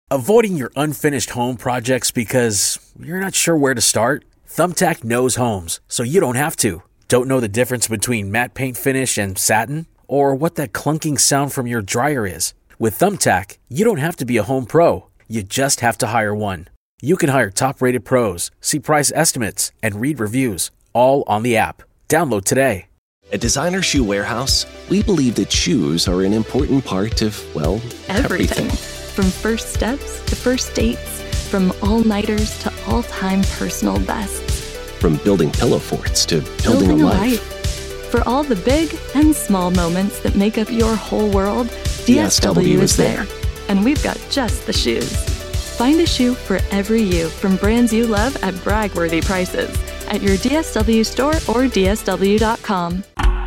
Avoiding your unfinished home projects because you're not sure where to start? Thumbtack knows homes, so you don't have to. Don't know the difference between matte paint finish and satin? Or what that clunking sound from your dryer is? With Thumbtack, you don't have to be a home pro. You just have to hire one. You can hire top-rated pros, see price estimates, and read reviews, all on the app. Download today. At Designer Shoe Warehouse, we believe that shoes are an important part of, well, everything. From first steps to first dates, from all-nighters to all-time personal bests. From building pillow forts to building a life. For all the big and small moments that make up your whole world, DSW is there. And we've got just the shoes. Find a shoe for every you from brands you love at brag-worthy prices at your DSW store or DSW.com.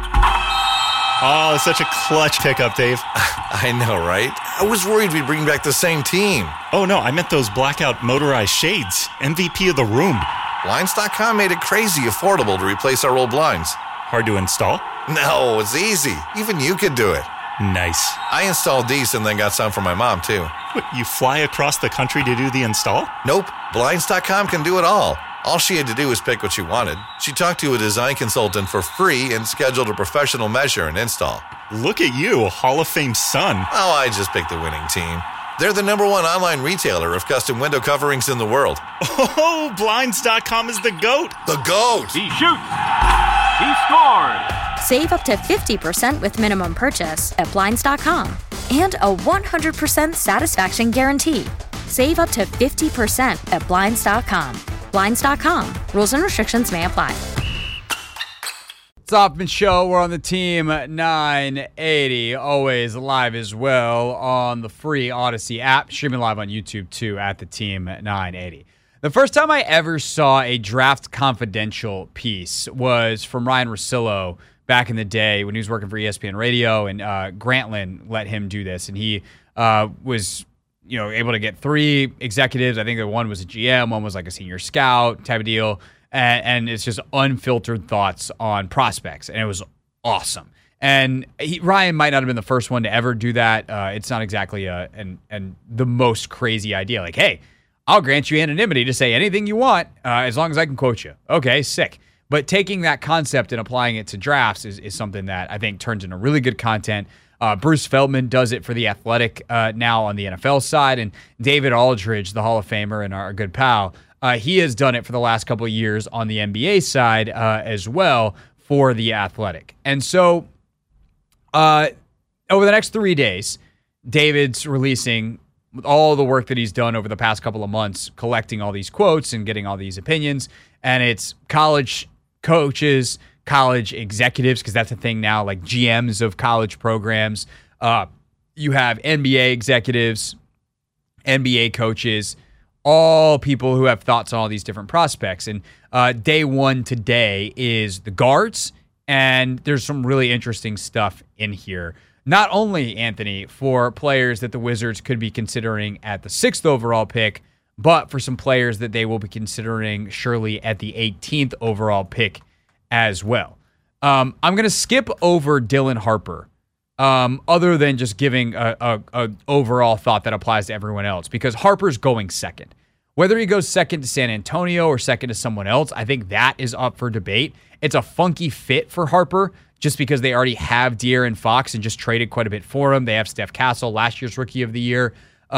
Oh, such a clutch pickup, Dave. I know, right? I was worried we'd bring back the same team. Oh, no, I meant those blackout motorized shades. MVP of the room. Blinds.com made it crazy affordable to replace our old blinds. Hard to install? No, it's easy. Even you could do it. Nice. I installed these and then got some for my mom, too. What, you fly across the country to do the install? Nope. Blinds.com can do it all. All she had to do was pick what she wanted. She talked to a design consultant for free and scheduled a professional measure and install. Look at you, Hall of Fame son. Oh, I just picked the winning team. They're the #1 online retailer of custom window coverings in the world. Oh, Blinds.com is the GOAT. The GOAT! He shoots. He scores. Save up to 50% with minimum purchase at Blinds.com. And a 100% satisfaction guarantee. Save up to 50% at Blinds.com. Blinds.com. Rules and restrictions may apply. It's Hoffman Show. We're on the team 980. Always live as well on the free Odyssey app. Streaming live on YouTube too at the team 980. The first time I ever saw a Draft Confidential piece was from Ryan Russillo back in the day when he was working for ESPN Radio, and Grantland let him do this, and he was able to get 3 executives. I think that one was a GM, one was like a senior scout type of deal. And it's just unfiltered thoughts on prospects. And it was awesome. And Ryan might not have been the first one to ever do that. It's not exactly the most crazy idea. Like, hey, I'll grant you anonymity to say anything you want as long as I can quote you. Okay, sick. But taking that concept and applying it to drafts is something that I think turns into really good content. Bruce Feldman does it for The Athletic now on the NFL side, and David Aldridge, the Hall of Famer and our good pal, he has done it for the last couple of years on the NBA side as well for The Athletic. And so over the next 3 days, David's releasing all the work that he's done over the past couple of months, collecting all these quotes and getting all these opinions, and it's college coaches, college executives, because that's a thing now, like GMs of college programs. You have NBA executives, NBA coaches, all people who have thoughts on all these different prospects. And day one today is the guards, and there's some really interesting stuff in here. Not only, Anthony, for players that the Wizards could be considering at the 6th overall pick, but for some players that they will be considering surely at the 18th overall pick as well. I'm going to skip over Dylan Harper, other than just giving a overall thought that applies to everyone else, because Harper's going second. Whether he goes second to San Antonio or second to someone else, I think that is up for debate. It's a funky fit for Harper just because they already have De'Aaron Fox and just traded quite a bit for him. They have Steph Castle, last year's Rookie of the Year.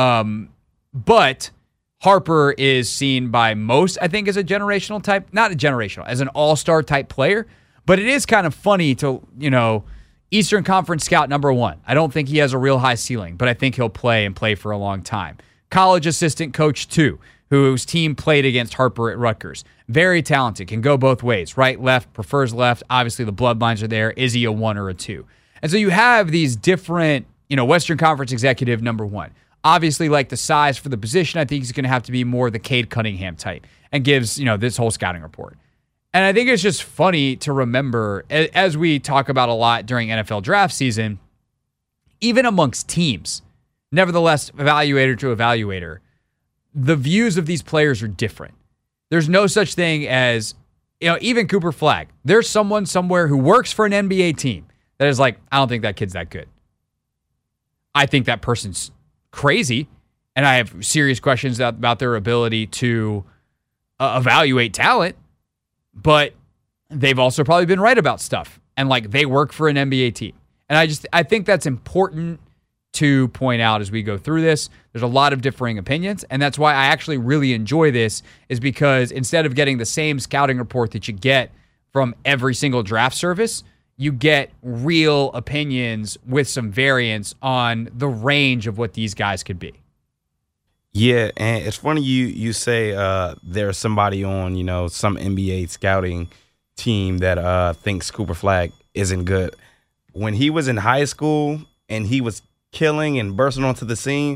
But Harper is seen by most, I think, as a generational type, not a generational, as an all-star type player. But it is kind of funny to, Eastern Conference scout #1. I don't think he has a real high ceiling, but I think he'll play for a long time. College assistant coach 2, whose team played against Harper at Rutgers. Very talented, can go both ways, right, left, prefers left. Obviously, the bloodlines are there. Is he a 1 or a 2? And so you have these different, Western Conference executive #1. Obviously, like the size for the position, I think he's going to have to be more the Cade Cunningham type and gives, this whole scouting report. And I think it's just funny to remember, as we talk about a lot during NFL draft season, even amongst teams, nevertheless, evaluator to evaluator, the views of these players are different. There's no such thing as, even Cooper Flagg. There's someone somewhere who works for an NBA team that is like, I don't think that kid's that good. I think that person's crazy. and I have serious questions about their ability to evaluate talent, but they've also probably been right about stuff. And like they work for an NBA team. And I think that's important to point out as we go through this. There's a lot of differing opinions, and that's why I actually really enjoy this, is because instead of getting the same scouting report that you get from every single draft service, you get real opinions with some variance on the range of what these guys could be. Yeah, and it's funny you say there's somebody on, some NBA scouting team that thinks Cooper Flagg isn't good. When he was in high school and he was killing and bursting onto the scene,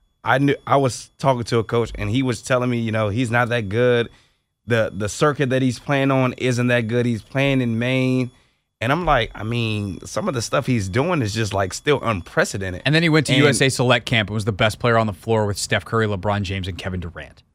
I was talking to a coach and he was telling me, he's not that good. The circuit that he's playing on isn't that good. He's playing in Maine. And I'm like, some of the stuff he's doing is just like still unprecedented. And then he went to USA Select Camp and was the best player on the floor with Steph Curry, LeBron James, and Kevin Durant.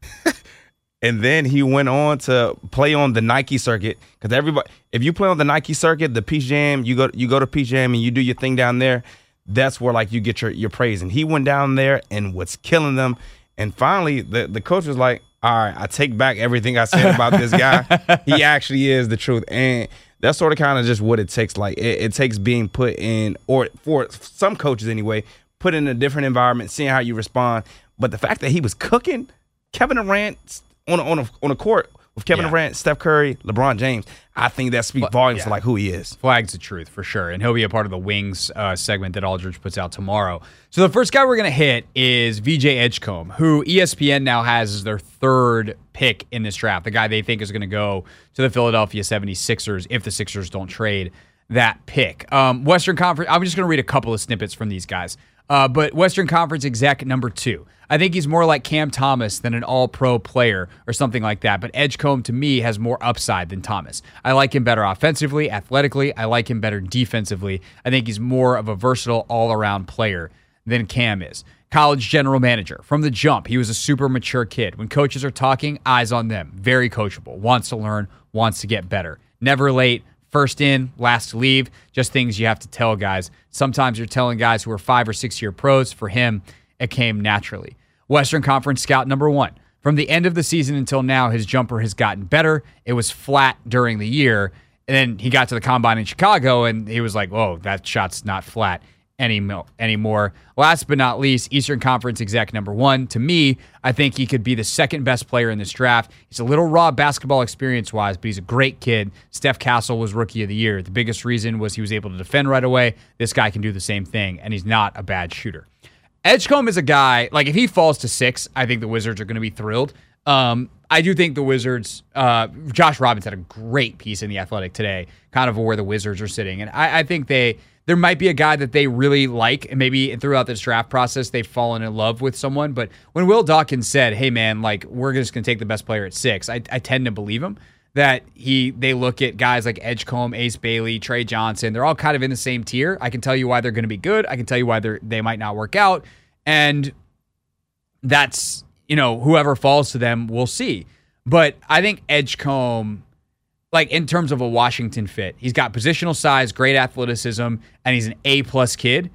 And then he went on to play on the Nike circuit, because everybody, if you play on the Nike circuit, the Peach Jam, you go to Peach Jam and you do your thing down there. That's where like you get your praise. And he went down there and was killing them. And finally, the coach was like, "All right, I take back everything I said about this guy. He actually is the truth." And that's sort of kind of just what it takes. Like it takes being put in, or for some coaches anyway, put in a different environment, seeing how you respond. But the fact that he was cooking Kevin Durant on a court with Kevin Durant, Steph Curry, LeBron James, I think that speaks volumes for like who he is. Flagg's the truth for sure, and he'll be a part of the Wings segment that Aldridge puts out tomorrow. So the first guy we're gonna hit is VJ Edgecombe, who ESPN now has as their third pick in this draft. The guy they think is gonna go to the Philadelphia 76ers if the Sixers don't trade that pick. Western Conference. I'm just gonna read a couple of snippets from these guys. But Western Conference exec number 2. I think he's more like Cam Thomas than an all-pro player or something like that. But Edgecombe, to me, has more upside than Thomas. I like him better offensively, athletically. I like him better defensively. I think he's more of a versatile all-around player than Cam is. College general manager. From the jump, he was a super mature kid. When coaches are talking, eyes on them. Very coachable. Wants to learn, wants to get better. Never late. First in, last to leave, just things you have to tell guys. Sometimes you're telling guys who are 5 or 6 year pros. For him, it came naturally. Western Conference scout number 1. From the end of the season until now, his jumper has gotten better. It was flat during the year. And then he got to the combine in Chicago, and he was like, whoa, that shot's not flat anymore. Last but not least, Eastern Conference exec number 1. To me, I think he could be the second best player in this draft. He's a little raw basketball experience-wise, but he's a great kid. Steph Castle was Rookie of the Year. The biggest reason was he was able to defend right away. This guy can do the same thing, and he's not a bad shooter. Edgecombe is a guy, like if he falls to 6, I think the Wizards are going to be thrilled. I do think the Wizards, Josh Robbins had a great piece in The Athletic today, kind of where the Wizards are sitting. And I think there might be a guy that they really like, and maybe throughout this draft process, they've fallen in love with someone. But when Will Dawkins said, hey man, like we're just going to take the best player at 6, I tend to believe him. That they look at guys like Edgecombe, Ace Bailey, Trey Johnson. They're all kind of in the same tier. I can tell you why they're going to be good. I can tell you why they might not work out. And that's, whoever falls to them, we'll see. But I think Edgecombe, like in terms of a Washington fit, he's got positional size, great athleticism, and he's an A-plus kid.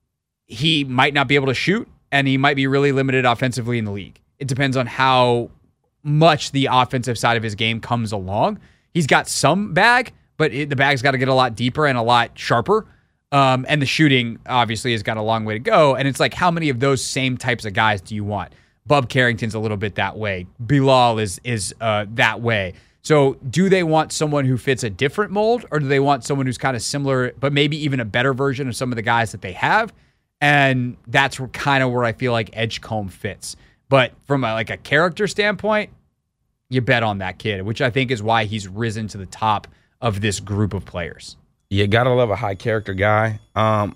He might not be able to shoot, and he might be really limited offensively in the league. It depends on how much the offensive side of his game comes along. He's got some bag, but the bag's got to get a lot deeper and a lot sharper. And the shooting obviously has got a long way to go. And it's like, how many of those same types of guys do you want? Bub Carrington's a little bit that way. Bilal is that way. So do they want someone who fits a different mold, or do they want someone who's kind of similar, but maybe even a better version of some of the guys that they have? And that's kind of where I feel like Edgecombe fits. But from a character standpoint, you bet on that kid, which I think is why he's risen to the top of this group of players. You gotta love a high character guy. I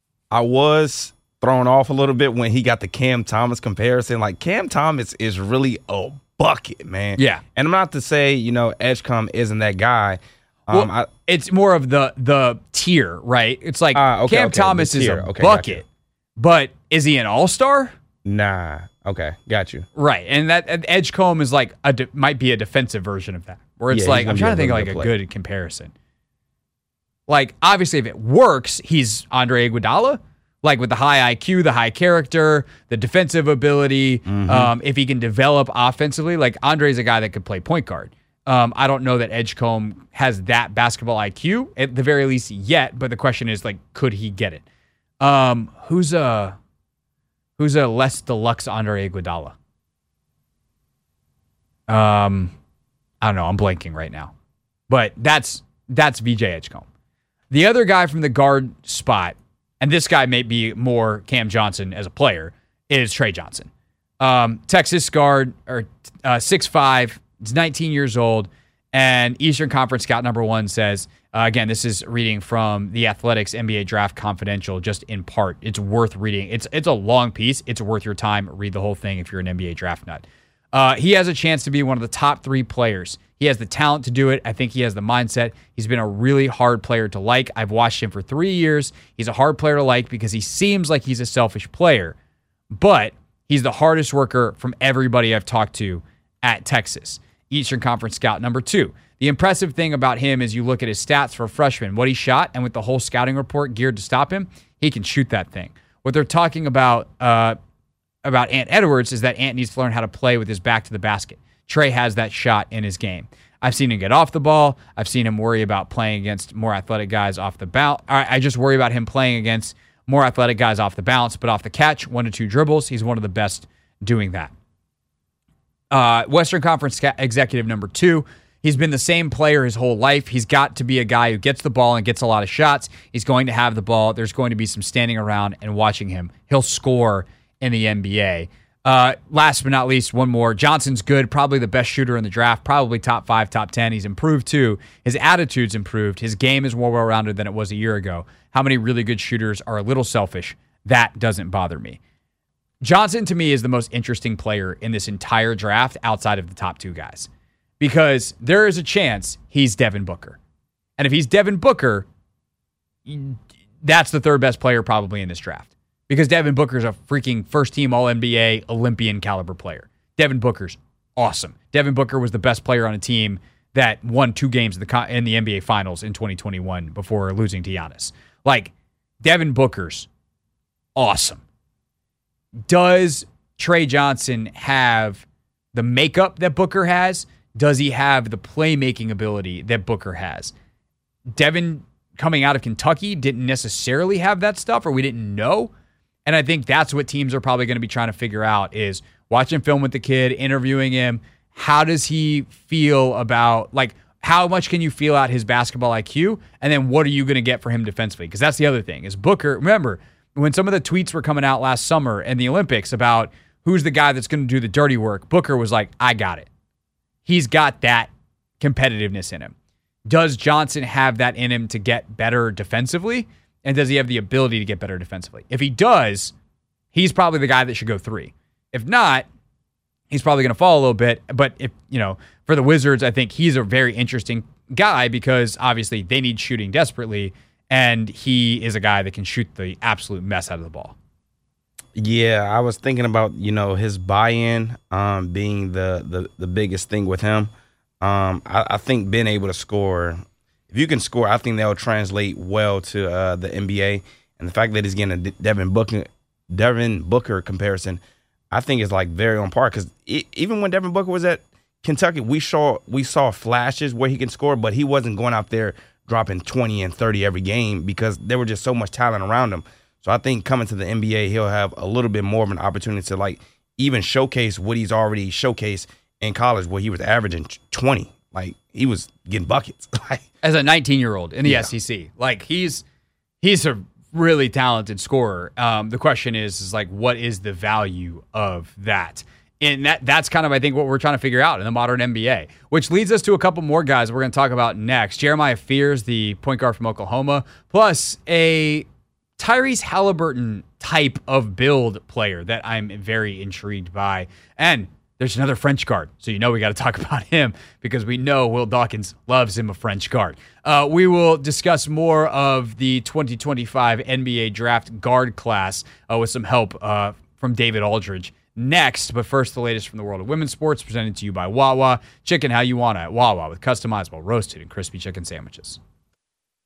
was thrown off a little bit when he got the Cam Thomas comparison. Like Cam Thomas is really a bucket, man. Yeah. And I'm not to say, Edgecombe isn't that guy. It's more of the tier, right? It's like Cam Thomas is a bucket, but is he an all-star? Nah. Okay, got you. Right, and that Edgecombe is like might be a defensive version of that, where it's like I'm trying to think of like a good comparison. Like obviously, if it works, he's Andre Iguodala, Like with the high IQ, the high character, the defensive ability, if he can develop offensively, like Andre's a guy that could play point guard. I don't know that Edgecombe has that basketball IQ at the very least yet, but the question is, like, could he get it? Who's a less deluxe Andre Iguodala? I don't know. I'm blanking right now, but that's VJ Edgecombe. The other guy from the guard spot, and this guy may be more Cam Johnson as a player, is Trey Johnson. Texas guard, or 6'5", he's 19 years old, and Eastern Conference scout number 1 says, again, this is reading from the Athletics NBA Draft Confidential, just in part. It's worth reading. It's a long piece. It's worth your time. Read the whole thing if you're an NBA draft nut. He has a chance to be one of the top 3 players. He has the talent to do it. I think he has the mindset. He's been a really hard player to like. I've watched him for 3 years. He's a hard player to like because he seems like he's a selfish player, but he's the hardest worker from everybody I've talked to at Texas. Eastern Conference scout number 2. The impressive thing about him is you look at his stats for a freshman, what he shot, and with the whole scouting report geared to stop him, he can shoot that thing. What they're talking about Ant Edwards is that Ant needs to learn how to play with his back to the basket. Trey has that shot in his game. I've seen him get off the ball. I've seen him worry about playing against more athletic guys off the bounce. I just worry about him playing against more athletic guys off the bounce, but off the catch, 1 to 2 dribbles, he's one of the best doing that. Western Conference executive number 2, he's been the same player his whole life. He's got to be a guy who gets the ball and gets a lot of shots. He's going to have the ball. There's going to be some standing around and watching him. He'll score in the NBA. Last but not least, one more. Johnson's good, probably the best shooter in the draft, probably top 5, top 10. He's improved too. His attitude's improved. His game is more well-rounded than it was a year ago. How many really good shooters are a little selfish? That doesn't bother me. Johnson, to me, is the most interesting player in this entire draft outside of the top 2 guys, because there is a chance he's Devin Booker. And if he's Devin Booker, that's the 3rd best player probably in this draft, because Devin Booker's a freaking first-team All-NBA Olympian caliber player. Devin Booker's awesome. Devin Booker was the best player on a team that won 2 games in the NBA Finals in 2021 before losing to Giannis. Like, Devin Booker's awesome. Does Trey Johnson have the makeup that Booker has? Does he have the playmaking ability that Booker has? Devin, coming out of Kentucky, didn't necessarily have that stuff, or we didn't know. And I think that's what teams are probably going to be trying to figure out, is watching film with the kid, interviewing him. How does he feel about, like, how much can you feel out his basketball IQ? And then what are you going to get for him defensively? Because that's the other thing, is Booker, remember, when some of the tweets were coming out last summer in the Olympics about who's the guy that's going to do the dirty work, Booker was like, I got it. He's got that competitiveness in him. Does Johnson have that in him to get better defensively? And does he have the ability to get better defensively? If he does, he's probably the guy that should go 3. If not, he's probably going to fall a little bit. But if, for the Wizards, I think he's a very interesting guy because obviously they need shooting desperately, and he is a guy that can shoot the absolute mess out of the ball. Yeah, I was thinking about, his buy-in being the biggest thing with him. I think being able to score, if you can score, I think that'll translate well to the NBA. And the fact that he's getting a Devin Booker comparison, I think is like very on par. Because even when Devin Booker was at Kentucky, we saw flashes where he can score, but he wasn't going out there dropping 20 and 30 every game because there was just so much talent around him. So I think coming to the NBA, he'll have a little bit more of an opportunity to like even showcase what he's already showcased in college, where he was averaging 20. Like, he was getting buckets. As a 19-year-old in the SEC. Like, he's a really talented scorer. The question is like, what is the value of that? And that's kind of, I think, what we're trying to figure out in the modern NBA, which leads us to a couple more guys we're going to talk about next. Jeremiah Fears, the point guard from Oklahoma, plus a Tyrese Halliburton type of build player that I'm very intrigued by. And there's another French guard, so we got to talk about him because we know Will Dawkins loves him a French guard. We will discuss more of the 2025 NBA draft guard class with some help from David Aldridge next. But first, the latest from the world of women's sports, presented to you by Wawa. Chicken how you want it at Wawa, with customizable roasted and crispy chicken sandwiches.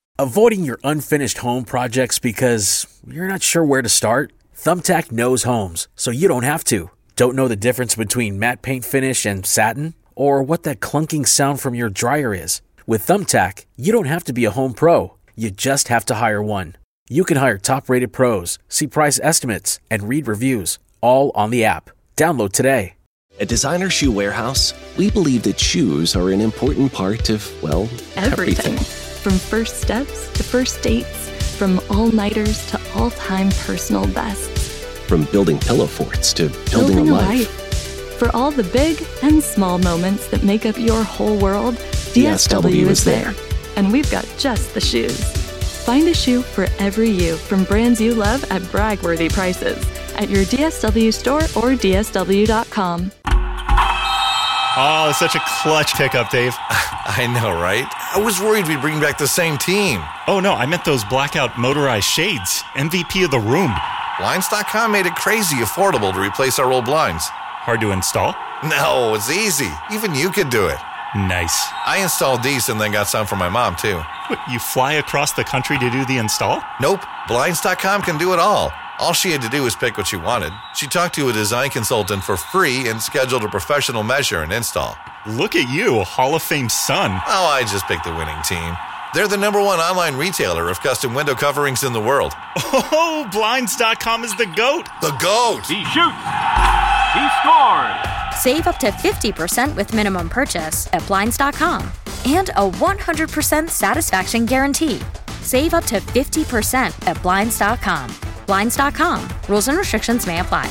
Avoiding your unfinished home projects because you're not sure where to start? Thumbtack knows homes, so you don't have to. Don't know the difference between matte paint finish and satin? Or what that clunking sound from your dryer is? With Thumbtack, you don't have to be a home pro. You just have to hire one. You can hire top-rated pros, see price estimates, and read reviews, all on the app. Download today. At Designer Shoe Warehouse, we believe that shoes are an important part of, well, everything. From first steps to first dates, from all-nighters to all-time personal bests. From building pillow forts to building a life. For all the big and small moments that make up your whole world, DSW is there. And we've got just the shoes. Find a shoe for every you from brands you love at brag-worthy prices at your DSW store or DSW.com. Oh, it's such a clutch pickup, Dave. I know, right? I was worried we'd bring back the same team. Oh, no, I meant those blackout motorized shades. MVP of the room. Blinds.com made it crazy affordable to replace our old blinds. Hard to install? No, it's easy. Even you could do it. Nice. I installed these and then got some for my mom, too. What, you fly across the country to do the install? Nope. Blinds.com can do it all. All she had to do was pick what she wanted. She talked to a design consultant for free and scheduled a professional measure and install. Look at you, Hall of Fame son. Oh, I just picked the winning team. They're the #1 online retailer of custom window coverings in the world. Oh, Blinds.com is the GOAT. The GOAT! He shoots. He scored. Save up to 50% with minimum purchase at Blinds.com. And a 100% satisfaction guarantee. Save up to 50% at Blinds.com. Blinds.com. Rules and restrictions may apply.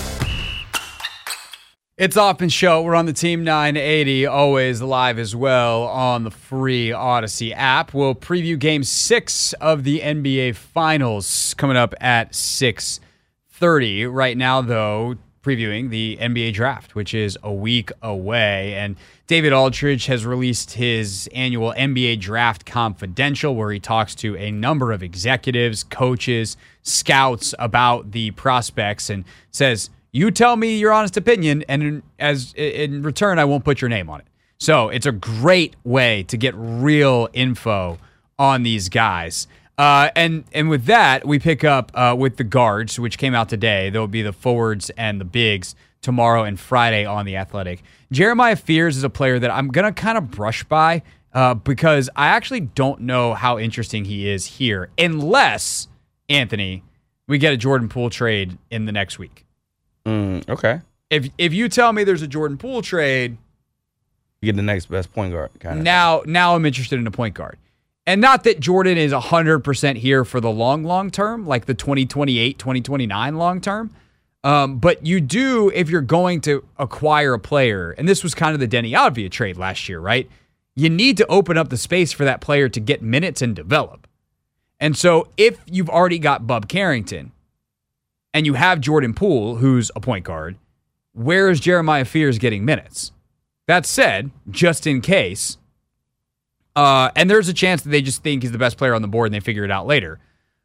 It's Offman Show. We're on the Team 980, always live as well on the free Odyssey app. We'll preview Game 6 of the NBA Finals coming up at 6:30. Right now, though, previewing the NBA Draft, which is a week away. And David Aldridge has released his annual NBA Draft Confidential, where he talks to a number of executives, coaches, scouts about the prospects and says, you tell me your honest opinion, and in return, I won't put your name on it. So it's a great way to get real info on these guys. And with that, we pick up with the guards, which came out today. There will be the forwards and the bigs tomorrow and Friday on The Athletic. Jeremiah Fears is a player that I'm going to kind of brush by because I actually don't know how interesting he is here, unless, Anthony, we get a Jordan Poole trade in the next week. Okay. If you tell me there's a Jordan Poole trade, you get the next best point guard. Now I'm interested in a point guard. And not that Jordan is 100% here for the long term, like the 2028, 2029 long term. But you do, if you're going to acquire a player, and this was kind of the Denny Avdija trade last year, right? You need to open up the space for that player to get minutes and develop. And so if you've already got Bub Carrington and you have Jordan Poole, who's a point guard, where is Jeremiah Fears getting minutes? That said, just in case, and there's a chance that they just think he's the best player on the board and they figure it out later.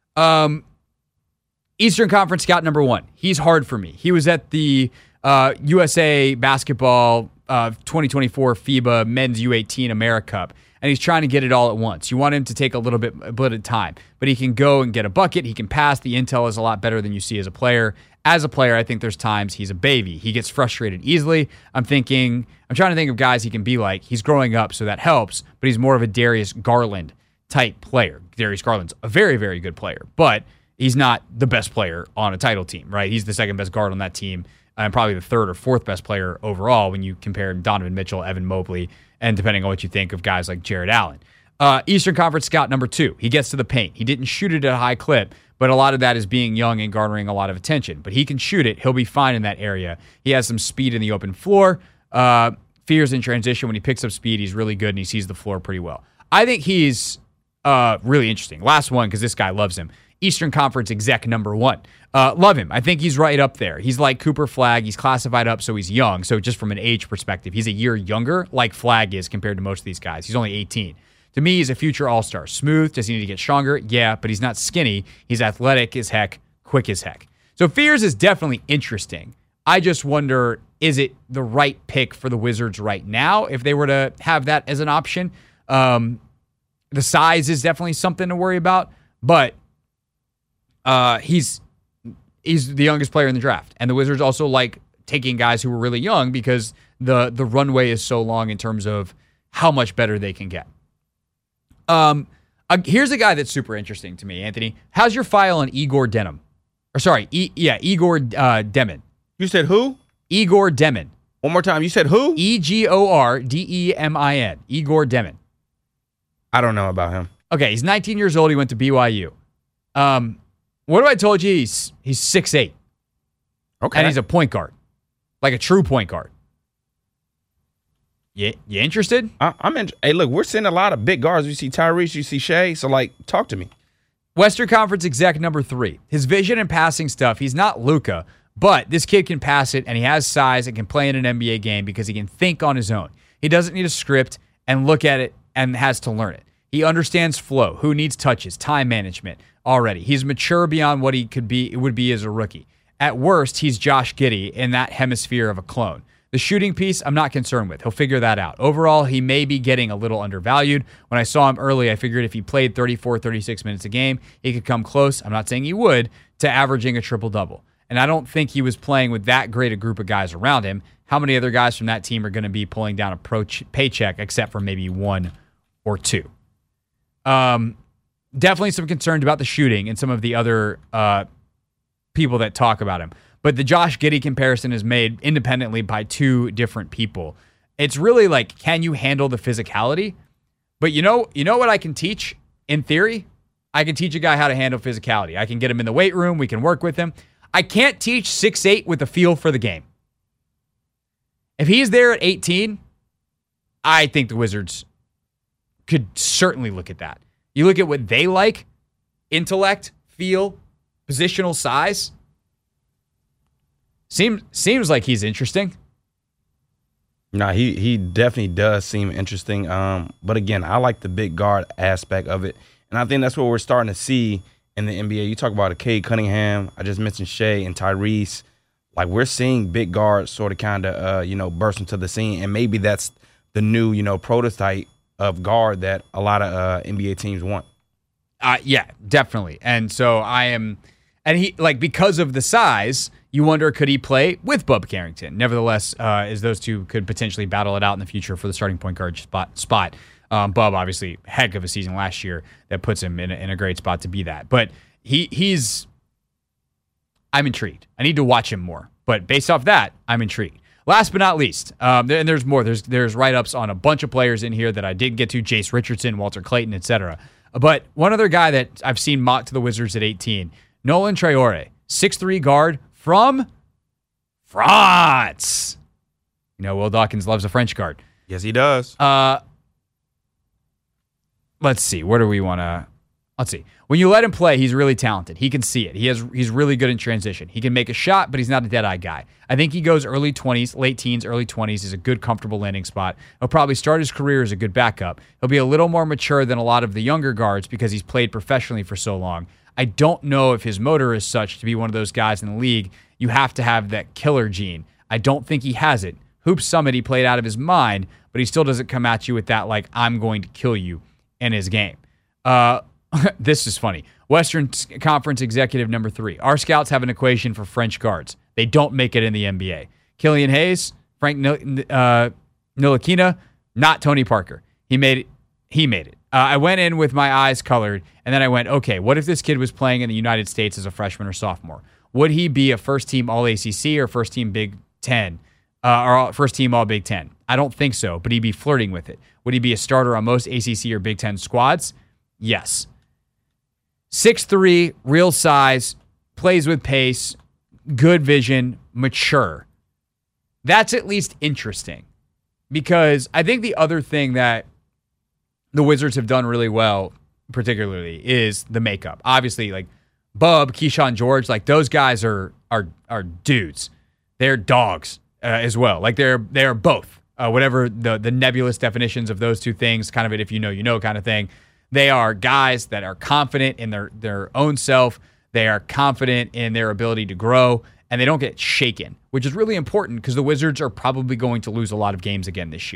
Eastern Conference scout #1. He's hard for me. He was at the USA Basketball 2024 FIBA Men's U18 AmeriCup, and he's trying to get it all at once. You want him to take a little bit of time, but he can go and get a bucket. He can pass. The intel is a lot better than you see as a player. As a player, I think there's times he's a baby. He gets frustrated easily. I'm trying to think of guys he can be like. He's growing up, so that helps, but he's more of a Darius Garland type player. Darius Garland's a very, very good player, but he's not the best player on a title team, right? He's the second best guard on that team and probably the third or fourth best player overall when you compare Donovan Mitchell, Evan Mobley, and depending on what you think of guys like Jared Allen. Eastern Conference scout #2. He gets to the paint. He didn't shoot it at a high clip, but a lot of that is being young and garnering a lot of attention. But he can shoot it. He'll be fine in that area. He has some speed in the open floor. Fears in transition. When he picks up speed, he's really good, and he sees the floor pretty well. I think he's really interesting. Last one, because this guy loves him. Eastern Conference exec #1. Love him. I think he's right up there. He's like Cooper Flagg. He's classified up, so he's young. So just from an age perspective, he's a year younger, like Flagg is compared to most of these guys. He's only 18. To me, he's a future all-star. Smooth. Does he need to get stronger? Yeah, but he's not skinny. He's athletic as heck, quick as heck. So Fears is definitely interesting. I just wonder, is it the right pick for the Wizards right now if they were to have that as an option? The size is definitely something to worry about, but he's the youngest player in the draft. And the Wizards also like taking guys who are really young because the runway is so long in terms of how much better they can get. Here's a guy that's super interesting to me, Anthony. How's your file on Igor Demin? Igor Demin. You said who? Igor Demin. One more time. You said who? EGORDEMIN. Igor Demin. I don't know about him. Okay, he's 19 years old. He went to BYU. What if I told you he's 6'8"? Okay. And he's a point guard. Like a true point guard. You interested? I'm in. Hey, look, we're seeing a lot of big guards. You see Tyrese, you see Shea. So, talk to me. Western Conference exec number 3. His vision and passing stuff, he's not Luka, but this kid can pass it, and he has size and can play in an NBA game because he can think on his own. He doesn't need a script and look at it and has to learn it. He understands flow, who needs touches, time management already. He's mature beyond what he would be as a rookie. At worst, he's Josh Giddey in that hemisphere of a clone. The shooting piece, I'm not concerned with. He'll figure that out. Overall, he may be getting a little undervalued. When I saw him early, I figured if he played 34, 36 minutes a game, he could come close, I'm not saying he would, to averaging a triple-double. And I don't think he was playing with that great a group of guys around him. How many other guys from that team are going to be pulling down a paycheck except for maybe 1 or 2? Definitely some concerned about the shooting and some of the other people that talk about him. But the Josh Giddey comparison is made independently by 2 different people. It's really like, can you handle the physicality? But you know what I can teach in theory? I can teach a guy how to handle physicality. I can get him in the weight room. We can work with him. I can't teach 6'8" with a feel for the game. If he's there at 18, I think the Wizards could certainly look at that. You look at what they like, intellect, feel, positional size. Seems like he's interesting. No, he definitely does seem interesting. But again, I like the big guard aspect of it. And I think that's what we're starting to see in the NBA. You talk about a Cade Cunningham. I just mentioned Shea and Tyrese. Like, we're seeing big guards sort of kind of, burst into the scene. And maybe that's the new, prototype of guard that a lot of NBA teams want. Yeah, definitely. And so because of the size, you wonder, could he play with Bub Carrington? Nevertheless, as those two could potentially battle it out in the future for the starting point guard spot. Bub, obviously, heck of a season last year that puts him in a great spot to be that. But I'm intrigued. I need to watch him more. But based off that, I'm intrigued. Last but not least, and there's more. There's write-ups on a bunch of players in here that I did get to, Jace Richardson, Walter Clayton, etc. But one other guy that I've seen mocked to the Wizards at 18, Nolan Traore, 6'3" guard from France. Will Dawkins loves a French guard. Yes, he does. Let's see. Where do we want to... Let's see. When you let him play, he's really talented. He can see it. He's really good in transition. He can make a shot, but he's not a dead-eye guy. I think he goes early 20s, late teens, early 20s is a good, comfortable landing spot. He'll probably start his career as a good backup. He'll be a little more mature than a lot of the younger guards because he's played professionally for so long. I don't know if his motor is such to be one of those guys in the league. You have to have that killer gene. I don't think he has it. Hoop Summit, he played out of his mind, but he still doesn't come at you with that, like, I'm going to kill you in his game. This is funny. Western Conference executive number 3. Our scouts have an equation for French guards. They don't make it in the NBA. Killian Hayes, Frank Ntilikina, not Tony Parker. He made it. I went in with my eyes colored, and then I went, okay, what if this kid was playing in the United States as a freshman or sophomore? Would he be a first-team All-ACC or first-team Big Ten, or first-team All-Big Ten? I don't think so, but he'd be flirting with it. Would he be a starter on most ACC or Big Ten squads? Yes. 6'3", real size, plays with pace, good vision, mature. That's at least interesting, because I think the other thing that the Wizards have done really well, particularly, is the makeup. Obviously, like Bub, Keyshawn George, like those guys are dudes. They're dogs as well. Like they're both. Whatever the nebulous definitions of those two things, kind of it if you know, you know kind of thing. They are guys that are confident in their own self. They are confident in their ability to grow, and they don't get shaken, which is really important because the Wizards are probably going to lose a lot of games again this year.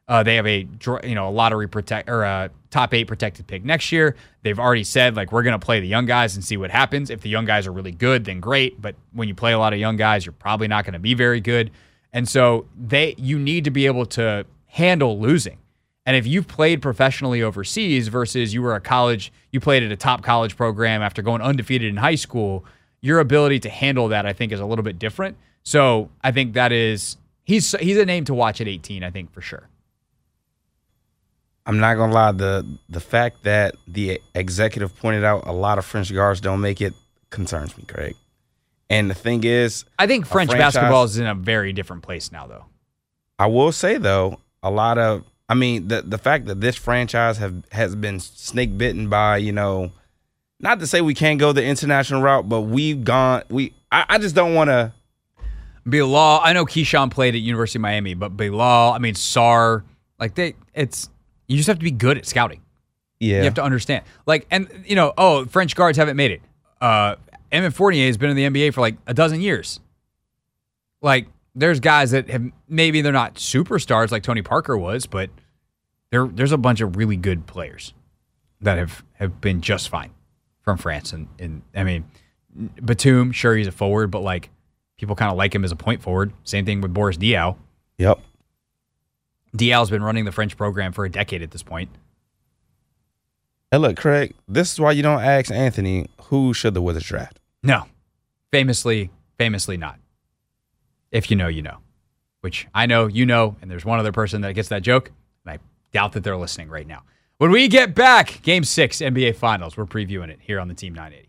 They have a lottery top 8 protected pick next year. They've already said, like, we're going to play the young guys and see what happens. If the young guys are really good, then great. But when you play a lot of young guys, you're probably not going to be very good. And so you need to be able to handle losing. And if you've played professionally overseas versus you played at a top college program after going undefeated in high school, your ability to handle that, I think, is a little bit different. So I think he's a name to watch at 18, I think, for sure. I'm not going to lie. The fact that the executive pointed out a lot of French guards don't make it concerns me, Craig. And the thing is, I think French basketball is in a very different place now, though. I will say, though, the fact that this franchise has been snake bitten by, not to say we can't go the international route, but I just don't want to. Bilal, I know Keyshawn played at University of Miami, but Bilal, Sarr, you just have to be good at scouting. Yeah. You have to understand. French guards haven't made it. Evan Fournier has been in the NBA for like a dozen years. There's guys that maybe they're not superstars like Tony Parker was, but there's a bunch of really good players that have been just fine from France. And Batum, sure, he's a forward, but people kind of like him as a point forward. Same thing with Boris Diaw. Yep. Diaw's been running the French program for a decade at this point. Hey, look, Craig, this is why you don't ask Anthony who should the Wizards draft. No. Famously not. If you know, you know. Which I know, you know, and there's one other person that gets that joke, and I doubt that they're listening right now. When we get back, Game 6 NBA Finals, we're previewing it here on the Team 980.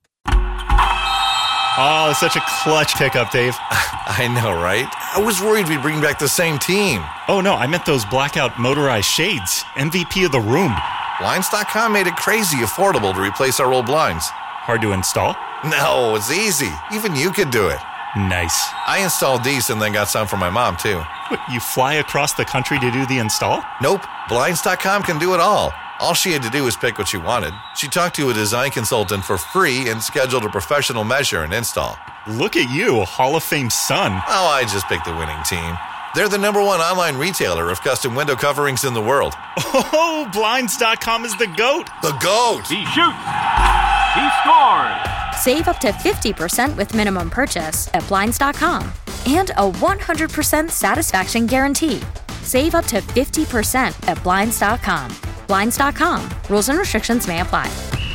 Oh, such a clutch pickup, Dave. I know, right? I was worried we'd bring back the same team. Oh, no, I meant those blackout motorized shades. MVP of the room. Blinds.com made it crazy affordable to replace our old blinds. Hard to install? No, it's easy. Even you could do it. Nice. I installed these and then got some for my mom, too. What, you fly across the country to do the install? Nope. Blinds.com can do it all. All she had to do was pick what she wanted. She talked to a design consultant for free and scheduled a professional measure and install. Look at you, a Hall of Fame son. Oh, I just picked the winning team. They're the #1 online retailer of custom window coverings in the world. Oh, Blinds.com is the GOAT. The GOAT. He shoots. He scores. Save up to 50% with minimum purchase at Blinds.com. And a 100% satisfaction guarantee. Save up to 50% at Blinds.com. Blinds.com. Rules and restrictions may apply.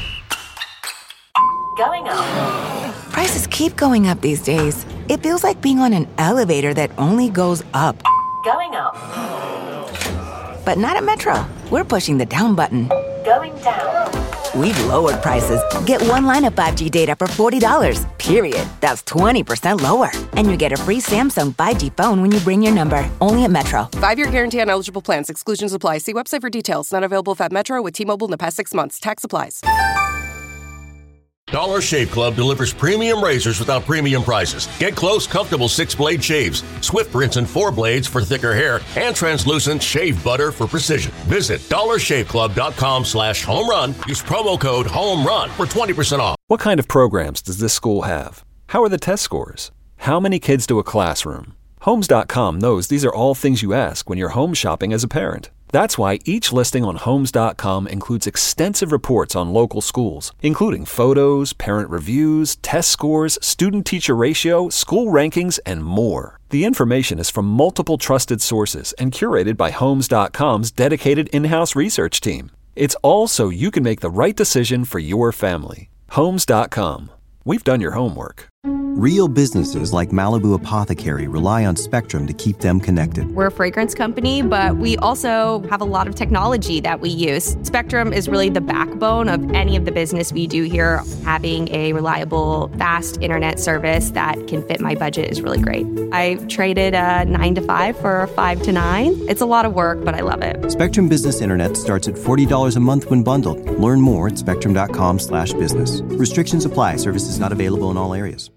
Going up. Prices keep going up these days. It feels like being on an elevator that only goes up. Going up. But not at Metro. We're pushing the down button. Going down. We've lowered prices. Get one line of 5G data for $40, period. That's 20% lower. And you get a free Samsung 5G phone when you bring your number. Only at Metro. 5-year guarantee on eligible plans. Exclusions apply. See website for details. Not available at Metro with T-Mobile in the past 6 months. Tax applies. Dollar Shave Club delivers premium razors without premium prices. Get close, comfortable 6-blade shaves, swift rinse and 4 blades for thicker hair, and translucent shave butter for precision. Visit dollarshaveclub.com/homerun. Use promo code HOMERUN for 20% off. What kind of programs does this school have? How are the test scores? How many kids to a classroom? Homes.com knows these are all things you ask when you're home shopping as a parent. That's why each listing on Homes.com includes extensive reports on local schools, including photos, parent reviews, test scores, student-teacher ratio, school rankings, and more. The information is from multiple trusted sources and curated by Homes.com's dedicated in-house research team. It's all so you can make the right decision for your family. Homes.com. We've done your homework. Real businesses like Malibu Apothecary rely on Spectrum to keep them connected. We're a fragrance company, but we also have a lot of technology that we use. Spectrum is really the backbone of any of the business we do here. Having a reliable, fast internet service that can fit my budget is really great. I traded a 9 to 5 for a 5 to 9. It's a lot of work, but I love it. Spectrum Business Internet starts at $40 a month when bundled. Learn more at spectrum.com/business. Restrictions apply. Services not available in all areas.